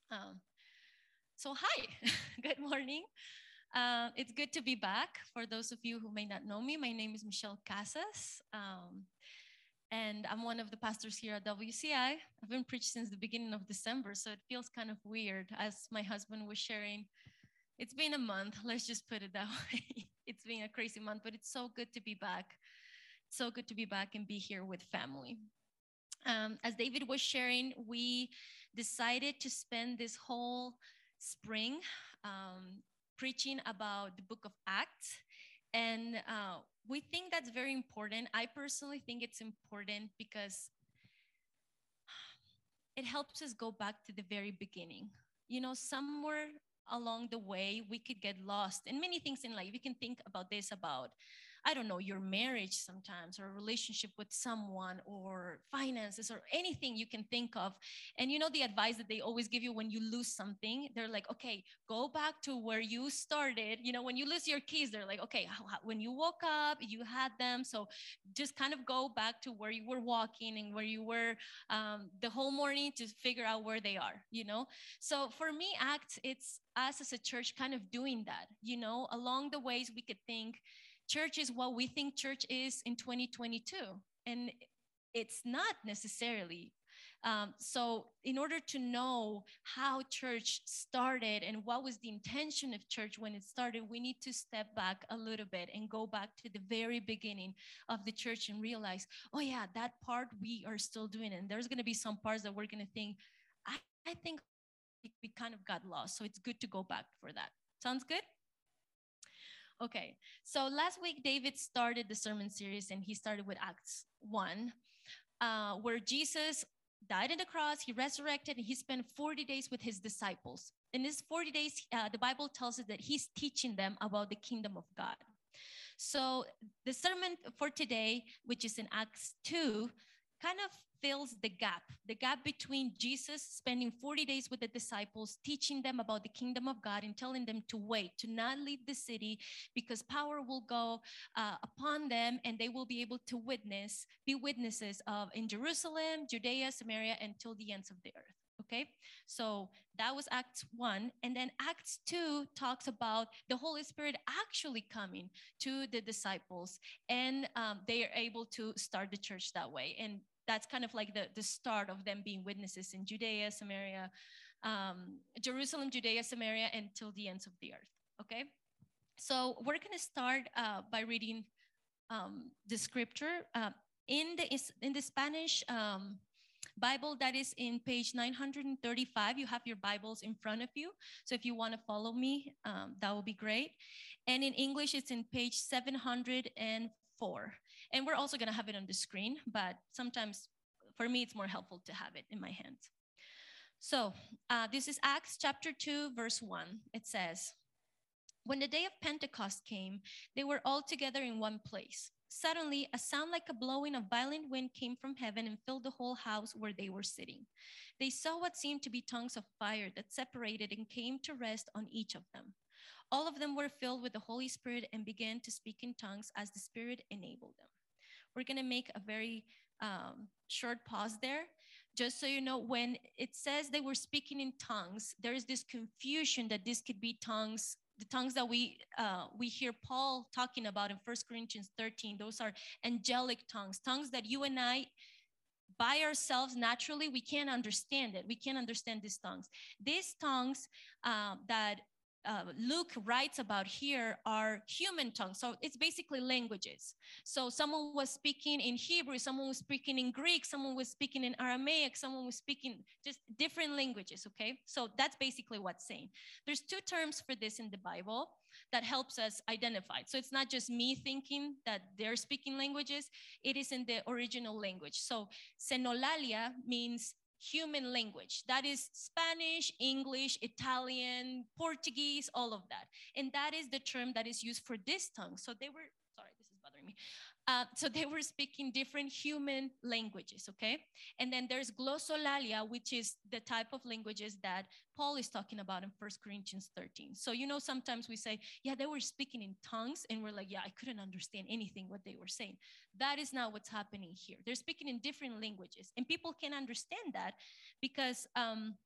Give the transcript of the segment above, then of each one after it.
Um, so hi, good morning. It's good to be back. For those of you who may not know me, my name is Michelle Casas, and I'm one of the pastors here at WCI. I've been preached since the beginning of December, so it feels kind of weird. As my husband was sharing, it's been a month. Let's just put it that way. It's been a crazy month, but it's so good to be back. So good to be back and be here with family. As David was sharing, we decided to spend this whole spring preaching about the book of Acts. And we think that's very important. I personally think it's important because it helps us go back to the very beginning. You know, somewhere along the way, we could get lost in many things in life. You can think about this about, I don't know, your marriage sometimes, or a relationship with someone, or finances, or anything you can think of. And you know, the advice that they always give you when you lose something, they're like, okay, go back to where you started. You know, when you lose your keys, they're like, okay, when you woke up, you had them. So just kind of go back to where you were walking and where you were the whole morning to figure out where they are, you know? So for me, Acts, it's us as a church kind of doing that, you know, along the ways we could think church is what we think church is in 2022. And it's not necessarily. So in order to know how church started and what was the intention of church when it started, we need to step back a little bit and go back to the very beginning of the church and realize, oh yeah, that part we are still doing it. And there's going to be some parts that we're going to think, I think we kind of got lost. So it's good to go back for that. Sounds good? Okay. So last week, David started the sermon series and he started with Acts 1, where Jesus died on the cross, he resurrected, and he spent 40 days with his disciples. In these 40 days, the Bible tells us that he's teaching them about the kingdom of God. So the sermon for today, which is in Acts 2, kind of fills the gap between Jesus spending 40 days with the disciples, teaching them about the kingdom of God and telling them to wait, to not leave the city because power will go upon them and they will be able to be witnesses of in Jerusalem, Judea, Samaria, until the ends of the earth. Okay, so that was Acts 1. And then Acts 2 talks about the Holy Spirit actually coming to the disciples, and they are able to start the church that way. And that's kind of like the start of them being witnesses in Judea, Samaria, Jerusalem, Judea, Samaria, until the ends of the earth. Okay, so we're going to start by reading the scripture in the Spanish Bible. That is in page 935. You have your Bibles in front of you. So if you want to follow me, that would be great. And in English, it's in page 704. And we're also going to have it on the screen, but sometimes for me, it's more helpful to have it in my hands. So this is Acts chapter 2, verse 1. It says, when the day of Pentecost came, they were all together in one place. Suddenly, a sound like a blowing of violent wind came from heaven and filled the whole house where they were sitting. They saw what seemed to be tongues of fire that separated and came to rest on each of them. All of them were filled with the Holy Spirit and began to speak in tongues as the Spirit enabled them. We're going to make a very short pause there. Just so you know, when it says they were speaking in tongues, there is this confusion that this could be tongues. The tongues that we hear Paul talking about in 1 Corinthians 13, those are angelic tongues, tongues that you and I, by ourselves, naturally, we can't understand it. We can't understand these tongues. These tongues that Luke writes about here are human tongues. So it's basically languages. So someone was speaking in Hebrew, someone was speaking in Greek, someone was speaking in Aramaic, someone was speaking just different languages, okay? So that's basically what's saying. There's two terms for this in the Bible that helps us identify it. So it's not just me thinking that they're speaking languages, it is in the original language. So xenolalia means human language. That is Spanish, English, Italian, Portuguese, all of that. And that is the term that is used for this tongue. So they were, sorry, this is bothering me. So they were speaking different human languages, okay? And then there's glossolalia, which is the type of languages that Paul is talking about in 1 Corinthians 13. So, you know, sometimes we say, yeah, they were speaking in tongues, and we're like, yeah, I couldn't understand anything what they were saying. That is not what's happening here. They're speaking in different languages, and people can understand that because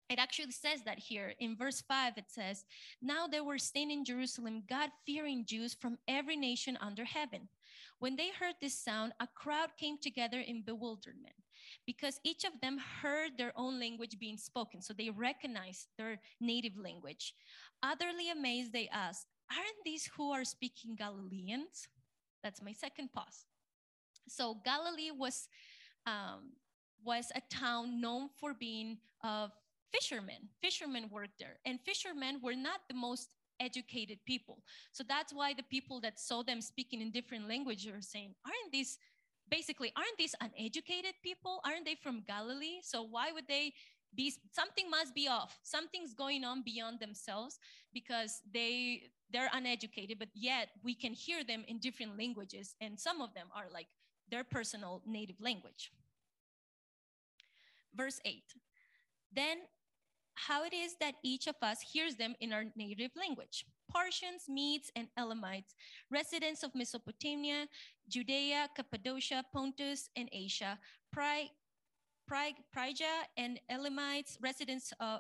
It actually says that here in verse 5. It says, now there were staying in Jerusalem God-fearing Jews from every nation under heaven. When they heard this sound, a crowd came together in bewilderment because each of them heard their own language being spoken. So they recognized their native language. Utterly amazed, they asked, aren't these who are speaking Galileans? That's my second pause. So Galilee was a town known for being fishermen. Fishermen worked there, and fishermen were not the most educated people. So that's why the people that saw them speaking in different languages are saying, aren't these uneducated people? Aren't they from Galilee? So why would they be? Something must be off. Something's going on beyond themselves, because they're uneducated, but yet we can hear them in different languages, and some of them are like their personal native language. Verse 8. Then how it is that each of us hears them in our native language. Parthians, Medes, and Elamites, residents of Mesopotamia, Judea, Cappadocia, Pontus, and Asia, Phrygia, and Elamites, residents of,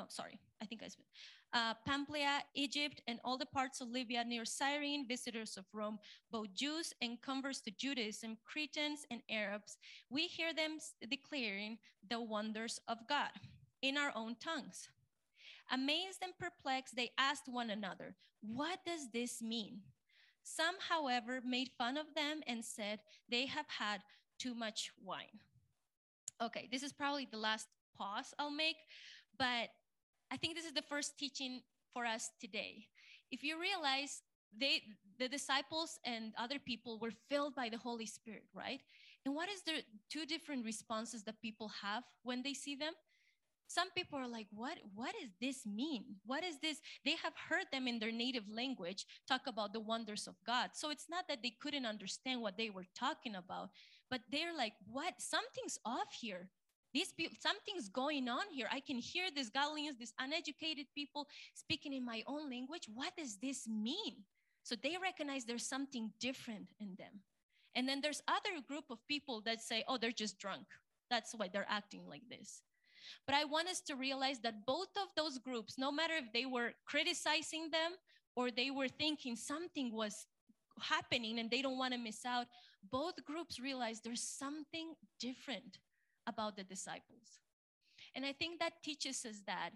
Pamphylia, Egypt, and all the parts of Libya near Cyrene, visitors of Rome, both Jews and converts to Judaism, Cretans and Arabs, we hear them declaring the wonders of God in our own tongues. Amazed and perplexed, they asked one another, what does this mean? Some, however, made fun of them and said they have had too much wine. Okay, this is probably the last pause I'll make, but I think this is the first teaching for us today. If you realize the disciples and other people were filled by the Holy Spirit, right? And what is the two different responses that people have when they see them? Some people are like, what does this mean? What is this? They have heard them in their native language talk about the wonders of God. So it's not that they couldn't understand what they were talking about, but they're like, what? Something's off here. These people, something's going on here. I can hear these Galileans, these uneducated people speaking in my own language. What does this mean? So they recognize there's something different in them. And then there's other group of people that say, oh, they're just drunk. That's why they're acting like this. But I want us to realize that both of those groups, no matter if they were criticizing them or they were thinking something was happening and they don't want to miss out, both groups realize there's something different about the disciples. And I think that teaches us that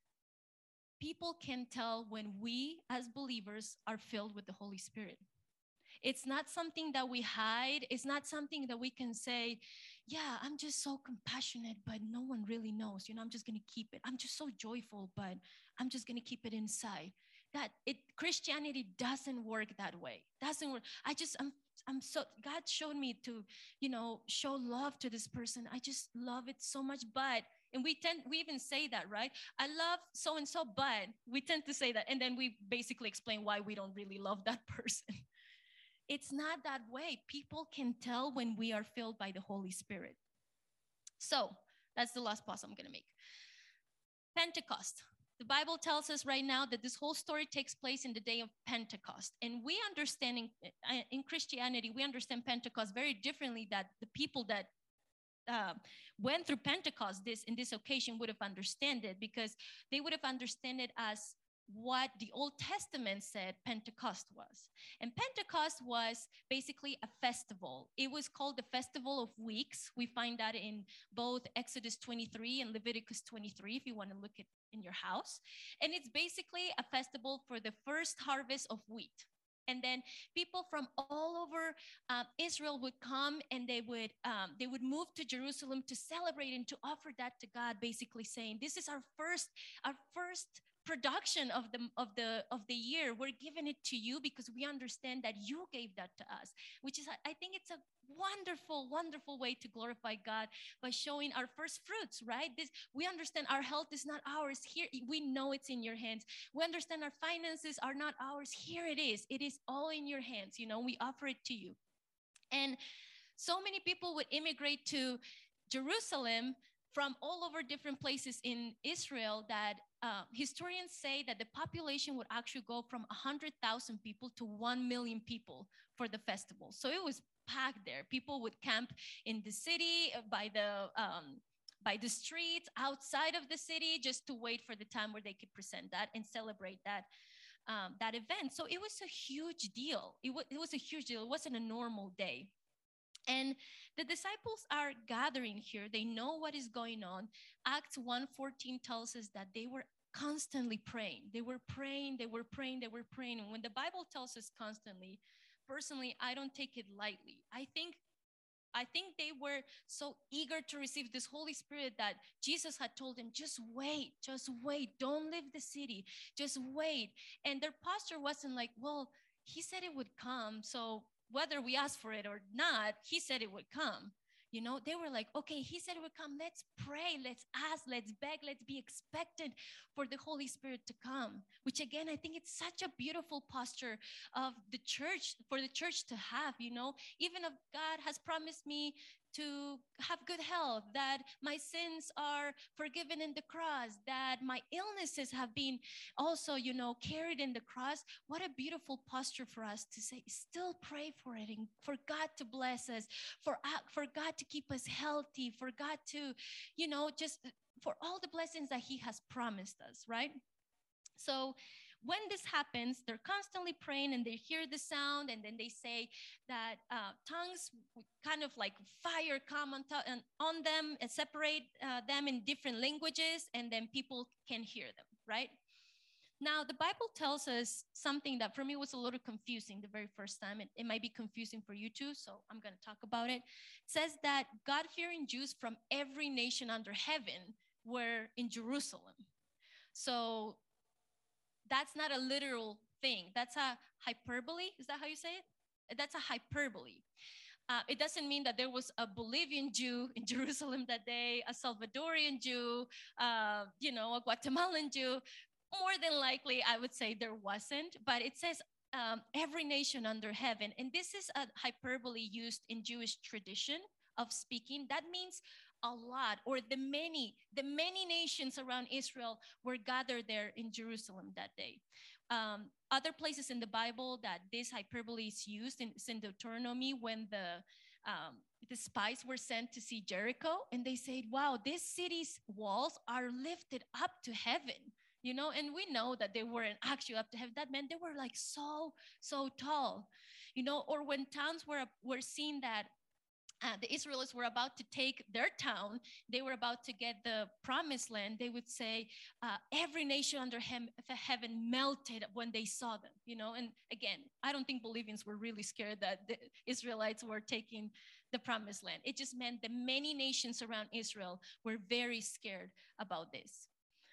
people can tell when we as believers are filled with the Holy Spirit. It's not something that we hide. It's not something that we can say, yeah, I'm just so compassionate, but no one really knows. I'm just going to keep it. I'm just so joyful, but I'm just going to keep it inside. Christianity doesn't work that way. Doesn't work. God showed me to, show love to this person. I just love it so much, and we even say that, right? I love so-and-so, but we tend to say that. And then we basically explain why we don't really love that person. It's not that way. People can tell when we are filled by the Holy Spirit. So that's the last pause I'm going to make. Pentecost. The Bible tells us right now that this whole story takes place in the day of Pentecost. And we understand in Christianity, we understand Pentecost very differently that the people that went through Pentecost in this occasion would have understood it, because they would have understood it as what the Old Testament said Pentecost was. And Pentecost was basically a festival. It was called the Festival of Weeks. We find that in both Exodus 23 and Leviticus 23, if you want to look at in your house. And it's basically a festival for the first harvest of wheat. And then people from all over Israel would come, and they would move to Jerusalem to celebrate and to offer that to God, basically saying, this is our first production of the year. We're giving it to you because we understand that you gave that to us, which is, I think it's a wonderful way to glorify God, by showing our first fruits, right? We understand our health is not ours. Here, we know it's in your hands. We understand our finances are not ours. Here it is all in your hands. We offer it to you. And so many people would immigrate to Jerusalem from all over different places in Israel that historians say that the population would actually go from 100,000 people to 1 million people for the festival. So it was packed there. People would camp in the city by by the streets outside of the city just to wait for the time where they could present that and celebrate that event. So it was a huge deal. It was a huge deal. It wasn't a normal day. And the disciples are gathering here. They know what is going on. Acts 1:14 tells us that they were constantly praying. They were praying, they were praying, they were praying. And when the Bible tells us constantly, personally, I don't take it lightly. I think they were so eager to receive this Holy Spirit that Jesus had told them, just wait, don't leave the city, just wait. And their posture wasn't like, well, he said it would come, so whether we ask for it or not, he said it would come. You know, they were like, okay, he said it would come. Let's pray, let's ask, let's beg, let's be expectant for the Holy Spirit to come, which again, I think it's such a beautiful posture of the church, for the church to have, you know, even if God has promised me to have good health, that my sins are forgiven in the cross, that my illnesses have been also, you know, carried in the cross. What a beautiful posture for us to say, still pray for it, and for God to bless us, for God to keep us healthy, for God to, you know, just for all the blessings that he has promised us, right? So when this happens, they're constantly praying and they hear the sound, and then they say that tongues kind of like fire come on them and separate them in different languages, and then people can hear them, right? Now, the Bible tells us something that for me was a little confusing the very first time. It might be confusing for you too, so I'm going to talk about it. It says that God-fearing Jews from every nation under heaven were in Jerusalem. So that's not a literal thing. That's a hyperbole. Is that how you say it? That's a hyperbole. It doesn't mean that there was a Bolivian Jew in Jerusalem that day, a Salvadorian Jew, you know, a Guatemalan Jew. More than likely, I would say there wasn't, but it says every nation under heaven. And this is a hyperbole used in Jewish tradition of speaking. That means a lot, or the many nations around Israel were gathered there in Jerusalem that day. Other places in the Bible that this hyperbole is used in Deuteronomy, when the spies were sent to see Jericho, and they said, wow, this city's walls are lifted up to heaven. You know, and we know that they weren't actually up to heaven. That meant they were like so tall, you know. Or when towns were seen that the Israelites were about to take their town, they were about to get the promised land, they would say, every nation under heaven melted when they saw them, you know. And again, I don't think Bolivians were really scared that the Israelites were taking the promised land. It just meant the many nations around Israel were very scared about this.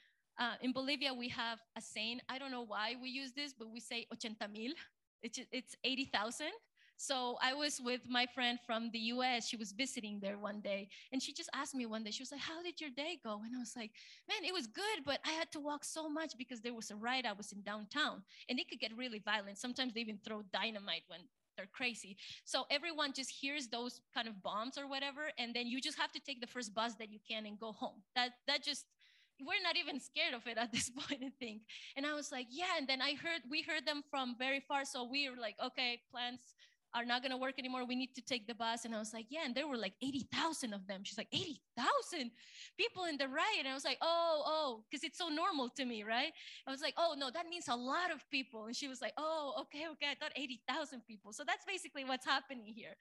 In Bolivia, we have a saying. I don't know why we use this, but we say 80,000. It's 80,000. So I was with my friend from the US. She was visiting there one day, and she just asked me one day, she was like, how did your day go? And I was like, man, it was good, but I had to walk so much because there was a riot. I was in downtown, and it could get really violent. Sometimes they even throw dynamite when they're crazy. So everyone just hears those kind of bombs or whatever, and then you just have to take the first bus that you can and go home. That just, we're not even scared of it at this point, I think. And I was like, yeah. And then we heard them from very far. So we were like, okay, plans are not going to work anymore. We need to take the bus. And I was like, yeah. And there were like 80,000 of them. She's like, 80,000 people in the riot. And I was like, oh, because it's so normal to me, right? I was like, oh, no, that means a lot of people. And she was like, oh, okay. I thought 80,000 people. So that's basically what's happening here.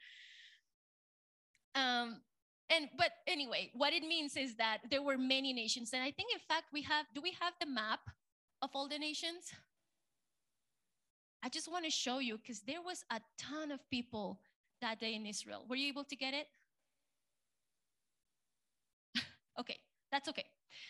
But anyway, what it means is that there were many nations. And I think, in fact, do we have the map of all the nations? I just want to show you, because there was a ton of people that day in Israel. Were you able to get it? Okay, that's okay.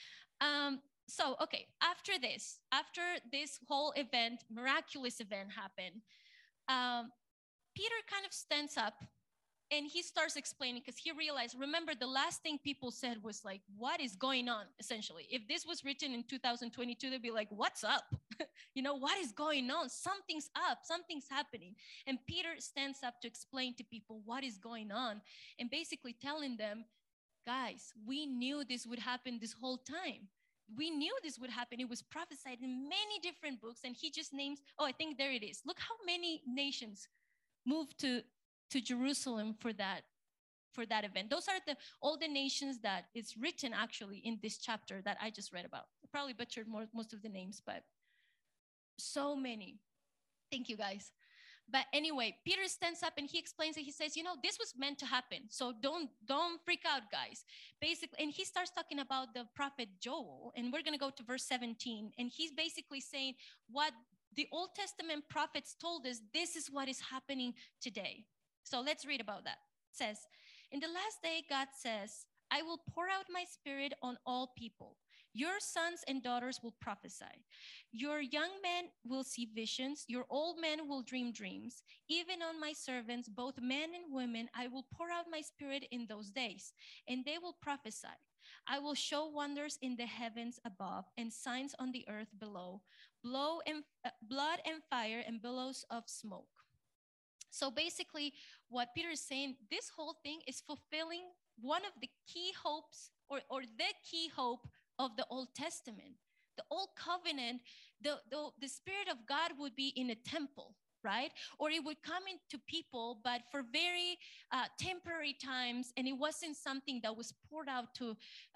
Okay, after this whole event, miraculous event happened, Peter kind of stands up and he starts explaining, because he realized, remember, the last thing people said was like, what is going on, essentially? If this was written in 2022, they'd be like, what's up? You know, what is going on? Something's up, something's happening. And Peter stands up to explain to people what is going on, and basically telling them, guys, we knew this would happen this whole time. We knew this would happen. It was prophesied in many different books. And he just names, I think there it is. Look how many nations moved to Jerusalem for that for that event. Those are all the nations that is written actually in this chapter that I just read about. I probably butchered most of the names, but so many. Thank you, guys. But anyway, Peter stands up and he explains it. He says, this was meant to happen. So don't freak out, guys. Basically, and he starts talking about the prophet Joel, and we're going to go to verse 17. And he's basically saying what the Old Testament prophets told us, this is what is happening today. So let's read about that. It says, in the last day, God says, I will pour out my spirit on all people. Your sons and daughters will prophesy. Your young men will see visions. Your old men will dream dreams. Even on my servants, both men and women, I will pour out my spirit in those days, and they will prophesy. I will show wonders in the heavens above and signs on the earth below, blood and fire and billows of smoke. So basically, what Peter is saying, this whole thing is fulfilling one of the key hopes or the key hope of the Old Testament. The Old Covenant, the Spirit of God would be in a temple, right? Or it would come into people, but for very temporary times, and it wasn't something that was poured out to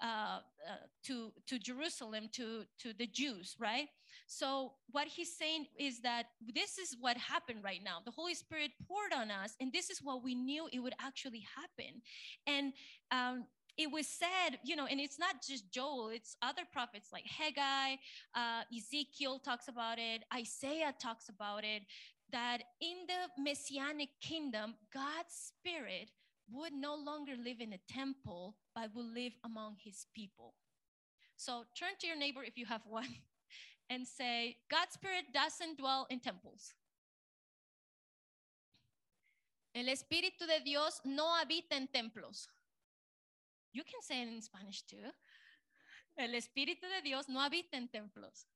Jerusalem, to the Jews, right? So what he's saying is that this is what happened right now. The Holy Spirit poured on us, and this is what we knew it would actually happen. And it was said, and it's not just Joel, it's other prophets like Haggai, Ezekiel talks about it, Isaiah talks about it, that in the Messianic kingdom, God's Spirit would no longer live in a temple, but will live among his people. So turn to your neighbor if you have one and say, God's Spirit doesn't dwell in temples. El Espíritu de Dios no habita en templos. You can say it in Spanish too. El Espíritu de Dios no habita en templos.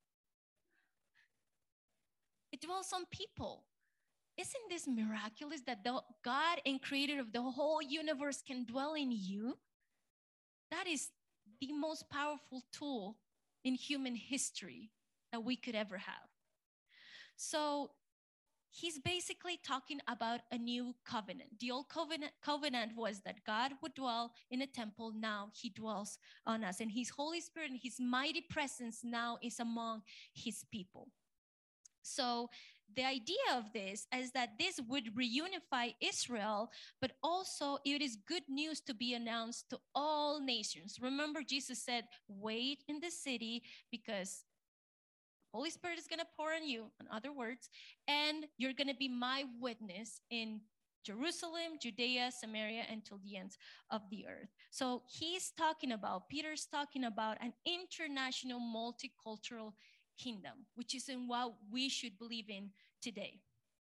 It dwells on people. Isn't this miraculous that the God and creator of the whole universe can dwell in you? That is the most powerful tool in human history that we could ever have. So he's basically talking about a new covenant. The old covenant was that God would dwell in a temple. Now he dwells on us. And his Holy Spirit and his mighty presence now is among his people. So the idea of this is that this would reunify Israel, but also it is good news to be announced to all nations. Remember, Jesus said, wait in the city because Holy Spirit is going to pour on you, in other words, and you're going to be my witness in Jerusalem, Judea, Samaria, and till the ends of the earth. So Peter's talking about an international multicultural kingdom, which is in what we should believe in today.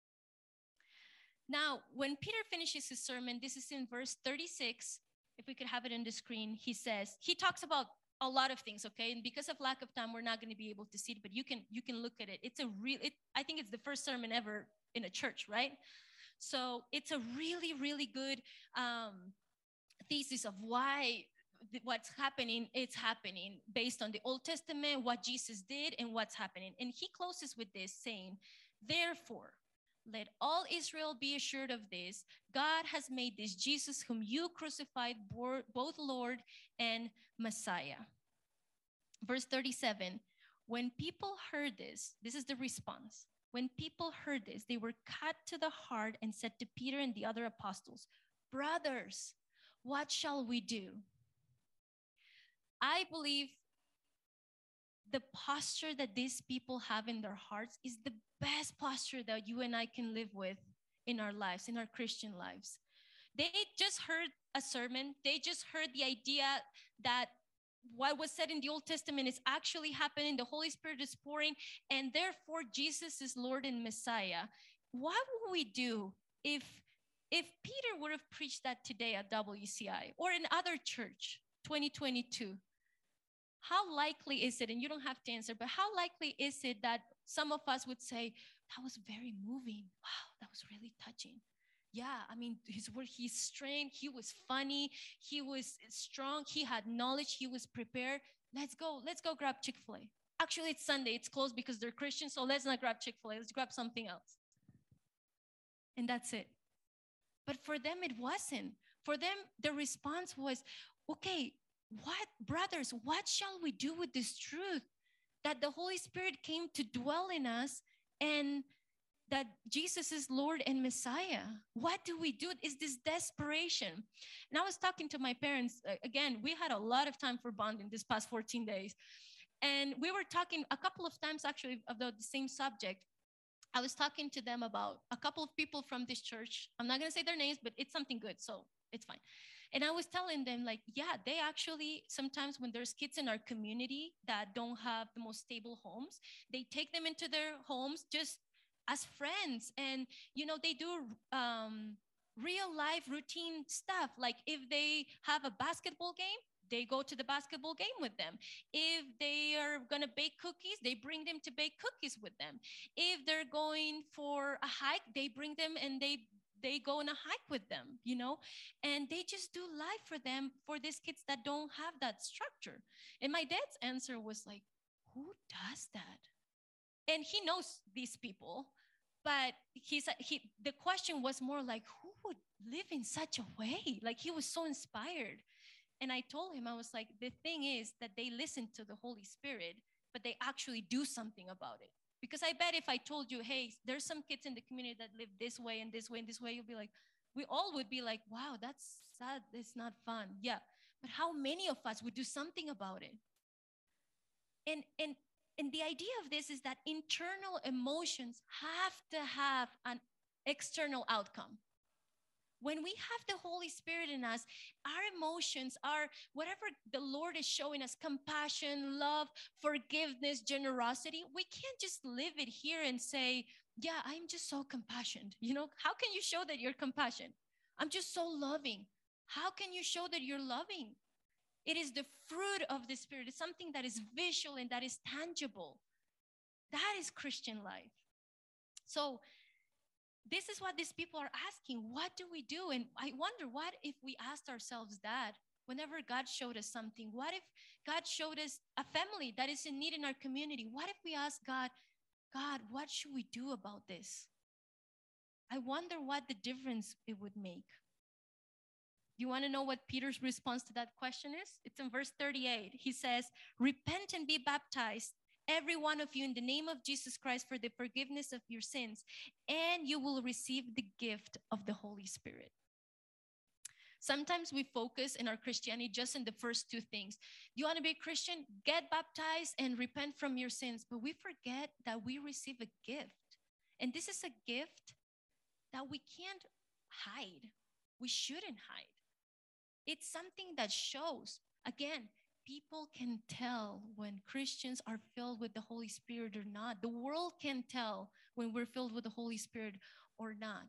Now, when Peter finishes his sermon, this is in verse 36. If we could have it on the screen, he talks about a lot of things, okay? And because of lack of time, we're not going to be able to see it, but you can look at it. I think it's the first sermon ever in a church, right? So it's a really, really good thesis of why what's happening, it's happening based on the Old Testament, what Jesus did, and what's happening. And he closes with this saying, therefore, let all Israel be assured of this. God has made this Jesus whom you crucified both Lord and Messiah. Verse 37, when people heard this is the response. When people heard this, they were cut to the heart and said to Peter and the other apostles, brothers, what shall we do? I believe the posture that these people have in their hearts is the best posture that you and I can live with in our lives, in our Christian lives. They just heard a sermon. They just heard the idea that what was said in the Old Testament is actually happening. The Holy Spirit is pouring, and therefore Jesus is Lord and Messiah. What would we do if Peter would have preached that today at WCI or in other church, 2022? How likely is it, and you don't have to answer, but how likely is it that some of us would say, that was very moving. Wow, that was really touching. Yeah, I mean, he's strained, he was funny, he was strong, he had knowledge, he was prepared. Let's go grab Chick-fil-A. Actually, it's Sunday, it's closed because they're Christians, so let's not grab Chick-fil-A, let's grab something else. And that's it. But for them, it wasn't. For them, the response was, okay, what, brothers, what shall we do with this truth that the Holy Spirit came to dwell in us and that Jesus is Lord and Messiah? What do we do? Is this desperation? And I was talking to my parents. Again, we had a lot of time for bonding this past 14 days. And we were talking a couple of times actually about the same subject. I was talking to them about a couple of people from this church. I'm not going to say their names, but it's something good, so it's fine. And I was telling them, like, yeah, they actually, sometimes when there's kids in our community that don't have the most stable homes, they take them into their homes just as friends. And, you know, they do real life routine stuff. Like if they have a basketball game, they go to the basketball game with them. If they are going to bake cookies, they bring them to bake cookies with them. If they're going for a hike, they bring them and they go on a hike with them, you know, and they just do life for them, for these kids that don't have that structure. And my dad's answer was like, who does that? And he knows these people, but the question was more like, who would live in such a way? Like he was so inspired. And I told him, I was like, the thing is that they listen to the Holy Spirit, but they actually do something about it. Because I bet if I told you, hey, there's some kids in the community that live this way and this way and this way, you'll be like, we all would be like, wow, that's sad. It's not fun. Yeah. But how many of us would do something about it? And the idea of this is that internal emotions have to have an external outcome. When we have the Holy Spirit in us, our emotions are whatever the Lord is showing us, compassion, love, forgiveness, generosity. We can't just live it here and say, yeah, I'm just so compassionate. You know, how can you show that you're compassionate? I'm just so loving. How can you show that you're loving? It is the fruit of the Spirit. It's something that is visual and that is tangible. That is Christian life. So this is what these people are asking. What do we do? And I wonder, what if we asked ourselves that whenever God showed us something? What if God showed us a family that is in need in our community? What if we ask God, God, what should we do about this? I wonder what the difference it would make. You want to know what Peter's response to that question is? It's in verse 38. He says, repent and be baptized, every one of you, in the name of Jesus Christ for the forgiveness of your sins, and you will receive the gift of the Holy Spirit. Sometimes we focus in our Christianity just in the first two things. You want to be a Christian? Get baptized and repent from your sins. But we forget that we receive a gift. And this is a gift that we can't hide. We shouldn't hide. It's something that shows. Again, people can tell when Christians are filled with the Holy Spirit or not. The world can tell when we're filled with the Holy Spirit or not.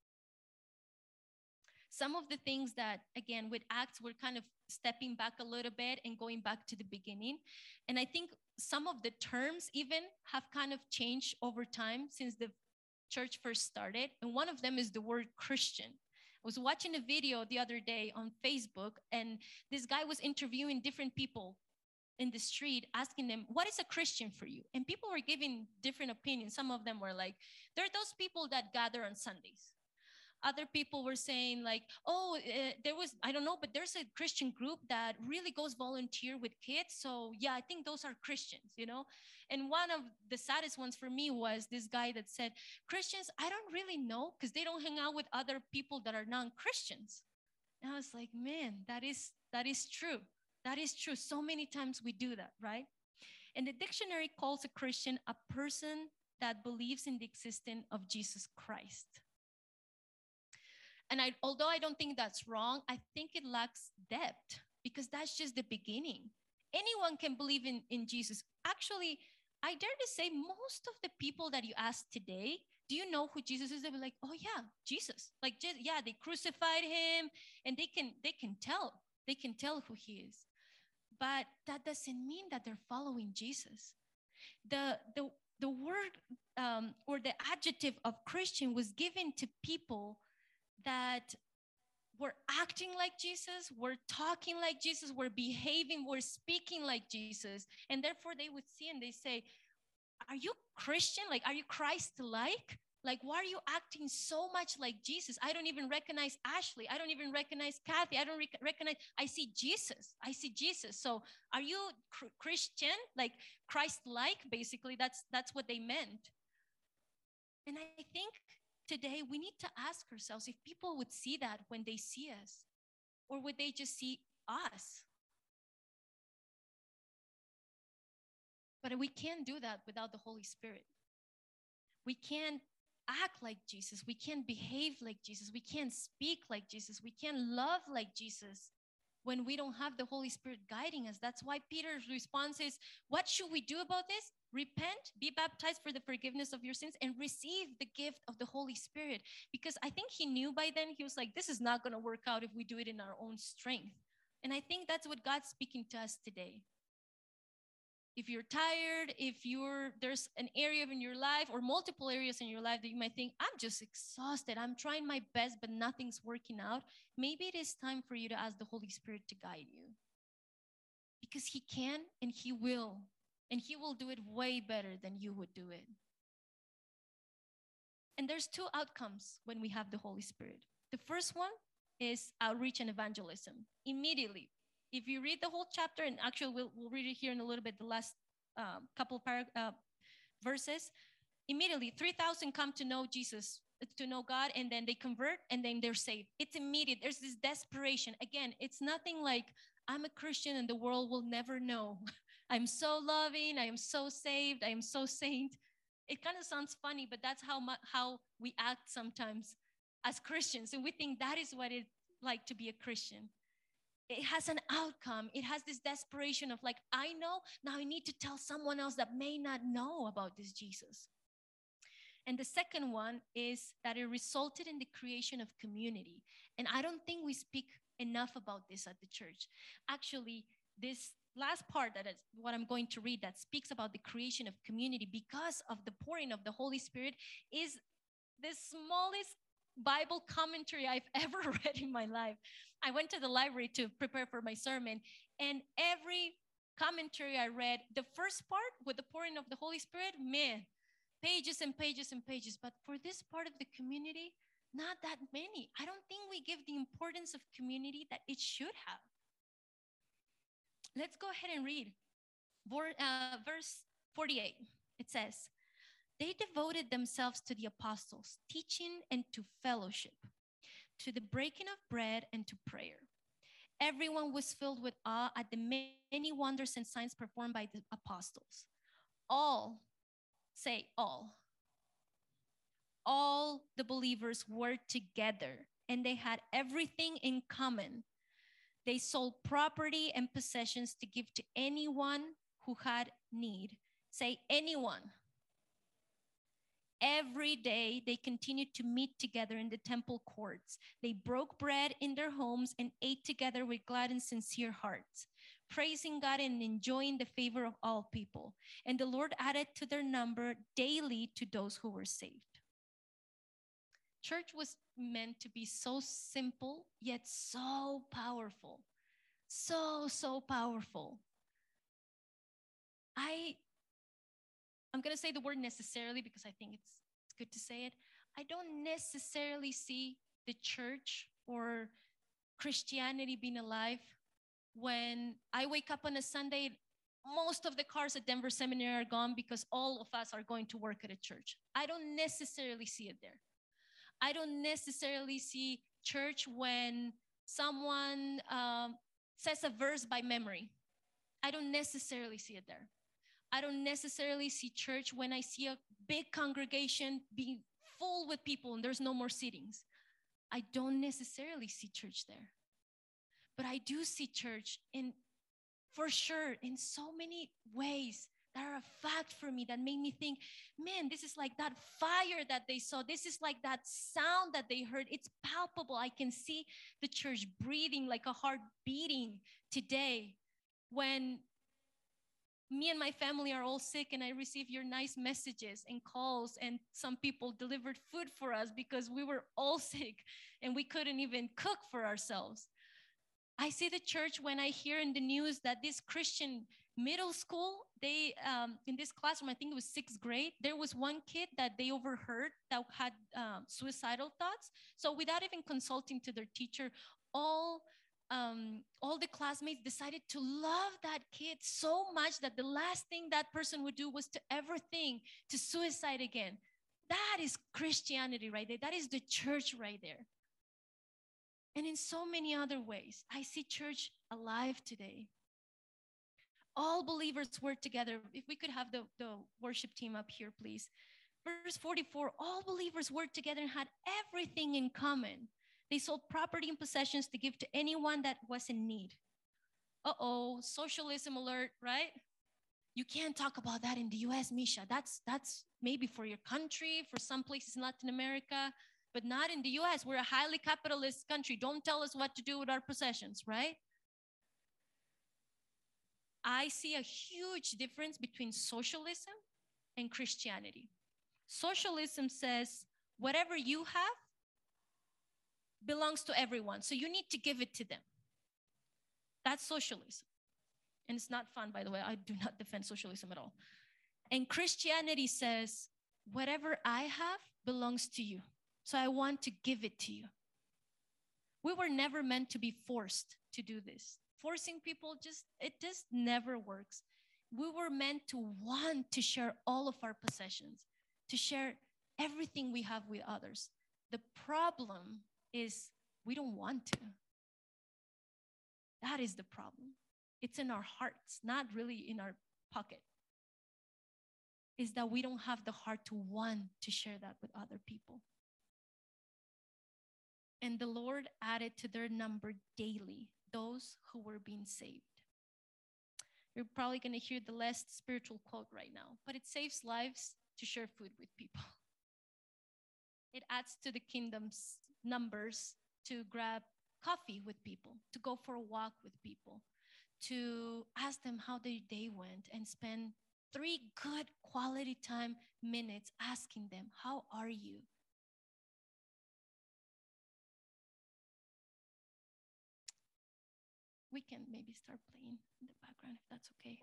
Some of the things that, again, with Acts, we're kind of stepping back a little bit and going back to the beginning. And I think some of the terms even have kind of changed over time since the church first started. And one of them is the word Christian. I was watching a video the other day on Facebook, and this guy was interviewing different people in the street, asking them, what is a Christian for you? And people were giving different opinions. Some of them were like, there are those people that gather on Sundays. Other people were saying like, I don't know, but there's a Christian group that really goes volunteer with kids. So yeah, I think those are Christians, you know? And one of the saddest ones for me was this guy that said, Christians, I don't really know because they don't hang out with other people that are non-Christians. And I was like, man, that is true. That is true. So many times we do that, right? And the dictionary calls a Christian a person that believes in the existence of Jesus Christ. And although I don't think that's wrong, I think it lacks depth because that's just the beginning. Anyone can believe in Jesus. Actually, I dare to say most of the people that you ask today, do you know who Jesus is? They'll be like, oh yeah, Jesus. Like, yeah, they crucified him, and they can tell who he is. But that doesn't mean that they're following Jesus. The word or the adjective of Christian was given to people that were acting like Jesus, were talking like Jesus, were behaving, were speaking like Jesus. And therefore they would see and they say, are you Christian? Like, are you Christ-like? Like, why are you acting so much like Jesus? I don't even recognize Ashley. I don't even recognize Kathy. I don't recognize, I see Jesus. I see Jesus. So are you Christian? Like Christ-like, basically. That's what they meant. And I think today we need to ask ourselves if people would see that when they see us, or would they just see us? But we can't do that without the Holy Spirit. We can't act like Jesus. We can't behave like Jesus. We can't speak like Jesus. We can't love like Jesus when we don't have the Holy Spirit guiding us. That's why Peter's response is, what should we do about this? Repent, be baptized for the forgiveness of your sins, and receive the gift of the Holy Spirit. Because I think he knew by then, he was like, this is not going to work out if we do it in our own strength. And I think that's what God's speaking to us today. If you're tired, if there's an area in your life or multiple areas in your life that you might think, I'm just exhausted, I'm trying my best, but nothing's working out, maybe it is time for you to ask the Holy Spirit to guide you. Because he can and he will. And he will do it way better than you would do it. And there's two outcomes when we have the Holy Spirit. The first one is outreach and evangelism. Immediately, if you read the whole chapter, and actually we'll read it here in a little bit, the last couple verses, immediately 3,000 come to know Jesus, to know God, and then they convert, and then they're saved. It's immediate. There's this desperation. Again, it's nothing like, I'm a Christian and the world will never know. I'm so loving, I am so saved, I am so saint. It kind of sounds funny, but that's how we act sometimes as Christians. And we think that is what it's like to be a Christian. It has an outcome. It has this desperation of like, I know, now I need to tell someone else that may not know about this Jesus. And the second one is that it resulted in the creation of community. And I don't think we speak enough about this at the church. Actually, this last part, that is what I'm going to read, that speaks about the creation of community because of the pouring of the Holy Spirit, is the smallest Bible commentary I've ever read in my life. I went to the library to prepare for my sermon, and every commentary I read, the first part with the pouring of the Holy Spirit, man, pages and pages and pages. But for this part of the community, not that many. I don't think we give the importance of community that it should have. Let's go ahead and read verse 48. It says, they devoted themselves to the apostles' teaching and to fellowship, to the breaking of bread and to prayer. Everyone was filled with awe at the many wonders and signs performed by the apostles. All the believers were together and they had everything in common. They sold property and possessions to give to anyone who had need. Say, anyone. Every day, they continued to meet together in the temple courts. They broke bread in their homes and ate together with glad and sincere hearts, praising God and enjoying the favor of all people. And the Lord added to their number daily to those who were saved. Church was meant to be so simple, yet so powerful. So powerful. I'm going to say the word necessarily because I think it's good to say it. I don't necessarily see the church or Christianity being alive when I wake up on a Sunday. Most of the cars at Denver Seminary are gone because all of us are going to work at a church. I don't necessarily see it there. I don't necessarily see church when someone says a verse by memory. I don't necessarily see it there. I don't necessarily see church when I see a big congregation being full with people and there's no more seatings. I don't necessarily see church there. But I do see church for sure in so many ways that are a fact for me that made me think, man, this is like that fire that they saw. This is like that sound that they heard. It's palpable. I can see the church breathing, like a heart beating today. When me and my family are all sick and I receive your nice messages and calls, and some people delivered food for us because we were all sick and we couldn't even cook for ourselves. I see the church when I hear in the news that this Christian middle school they in this classroom, I think it was 6th grade, there was one kid that they overheard that had suicidal thoughts. So without even consulting to their teacher, all the classmates decided to love that kid so much that the last thing that person would do was to ever think to suicide again. That is Christianity right there. That is the church right there. And in so many other ways, I see church alive today. All believers work together. If we could have the worship team up here, please. Verse 44, all believers worked together and had everything in common. They sold property and possessions to give to anyone that was in need. Uh-oh, socialism alert, right? You can't talk about that in the US, Misha. That's maybe for your country, for some places in Latin America, but not in the US. We're a highly capitalist country. Don't tell us what to do with our possessions, right? I see a huge difference between socialism and Christianity. Socialism says whatever you have belongs to everyone, so you need to give it to them. That's socialism. And it's not fun, by the way. I do not defend socialism at all. And Christianity says, whatever I have belongs to you. So I want to give it to you. We were never meant to be forced to do this. Forcing people, it just never works. We were meant to want to share all of our possessions, to share everything we have with others. The problem is we don't want to. That is the problem. It's in our hearts, not really in our pocket. Is that we don't have the heart to want to share that with other people. And the Lord added to their number daily those who were being saved. You're probably going to hear the less spiritual quote right now, but it saves lives to share food with people. It adds to the kingdom's numbers to grab coffee with people, to go for a walk with people, to ask them how their day went and spend 3 good quality time minutes asking them, how are you? We can maybe start playing in the background if that's okay.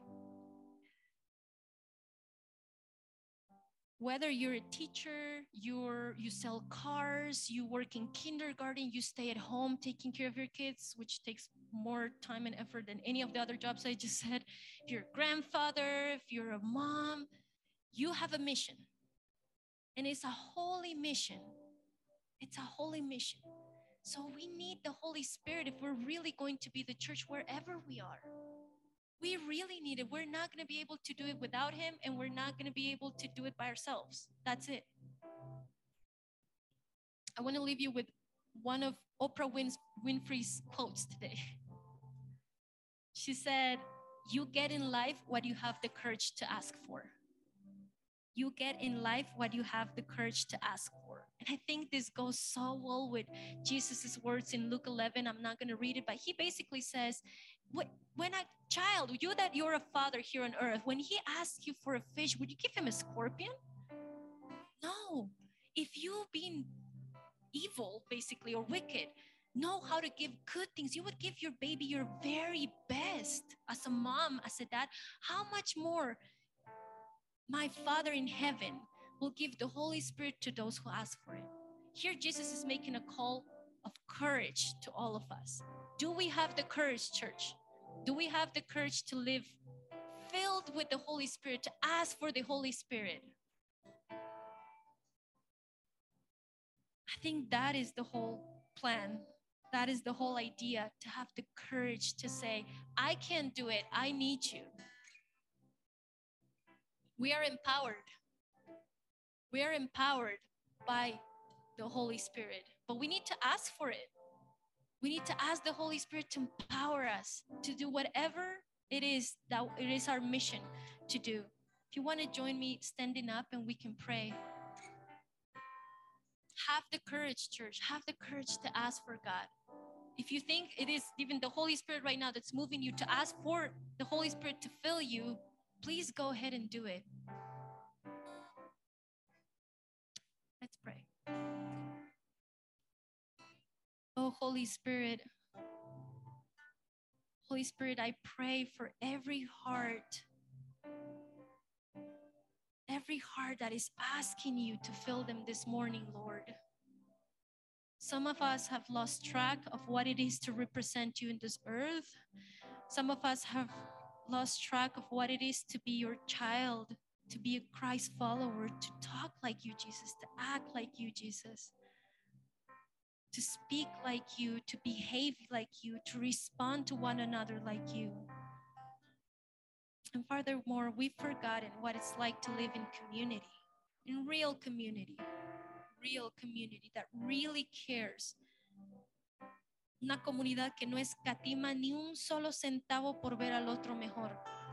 Whether you're a teacher, you sell cars, you work in kindergarten, you stay at home taking care of your kids, which takes more time and effort than any of the other jobs I just said. If you're a grandfather, if you're a mom, you have a mission. And it's a holy mission. It's a holy mission. So we need the Holy Spirit if we're really going to be the church wherever we are. We really need it. We're not going to be able to do it without him, and we're not going to be able to do it by ourselves. That's it. I want to leave you with one of Oprah Winfrey's quotes today. She said, you get in life what you have the courage to ask for. You get in life what you have the courage to ask for. And I think this goes so well with Jesus's words in Luke 11. I'm not going to read it, but he basically says, when a child, you're a father here on earth, when he asks you for a fish, would you give him a scorpion? No. If you've been evil, basically, or wicked, know how to give good things, you would give your baby your very best. As a mom, as a dad, how much more my Father in heaven will give the Holy Spirit to those who ask for it. Here, Jesus is making a call of courage to all of us. Do we have the courage, church? Do we have the courage to live filled with the Holy Spirit, to ask for the Holy Spirit? I think that is the whole plan. That is the whole idea, to have the courage to say, I can't do it. I need you. We are empowered. We are empowered by the Holy Spirit, but we need to ask for it. We need to ask the Holy Spirit to empower us to do whatever it is that it is our mission to do. If you want to join me standing up and we can pray. Have the courage, church. Have the courage to ask for God. If you think it is even the Holy Spirit right now that's moving you to ask for the Holy Spirit to fill you, please go ahead and do it. Let's pray. Oh, Holy Spirit, I pray for every heart every heart that is asking you to fill them this morning, Lord. Some of us have lost track of what it is to represent you in this earth. Some of us have lost track of what it is to be your child, to be a Christ follower, to talk like you, Jesus, to act like you, Jesus, to speak like you, to behave like you, to respond to one another like you. And furthermore, we've forgotten what it's like to live in community, in real community that really cares. Una comunidad que no escatima ni un solo centavo por ver al otro mejor.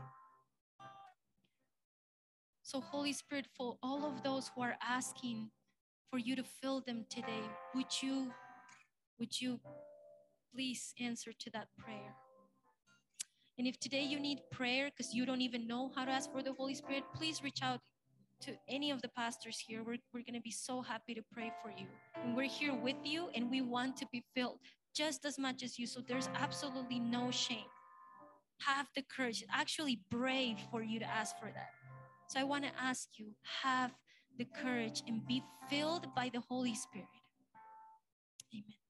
So Holy Spirit, for all of those who are asking for you to fill them today, would you please answer to that prayer? And if today you need prayer because you don't even know how to ask for the Holy Spirit, please reach out to any of the pastors here. We're going to be so happy to pray for you. And we're here with you, and we want to be filled just as much as you. So there's absolutely no shame. Have the courage. It's actually brave for you to ask for that. So I want to ask you, have the courage and be filled by the Holy Spirit. Amen.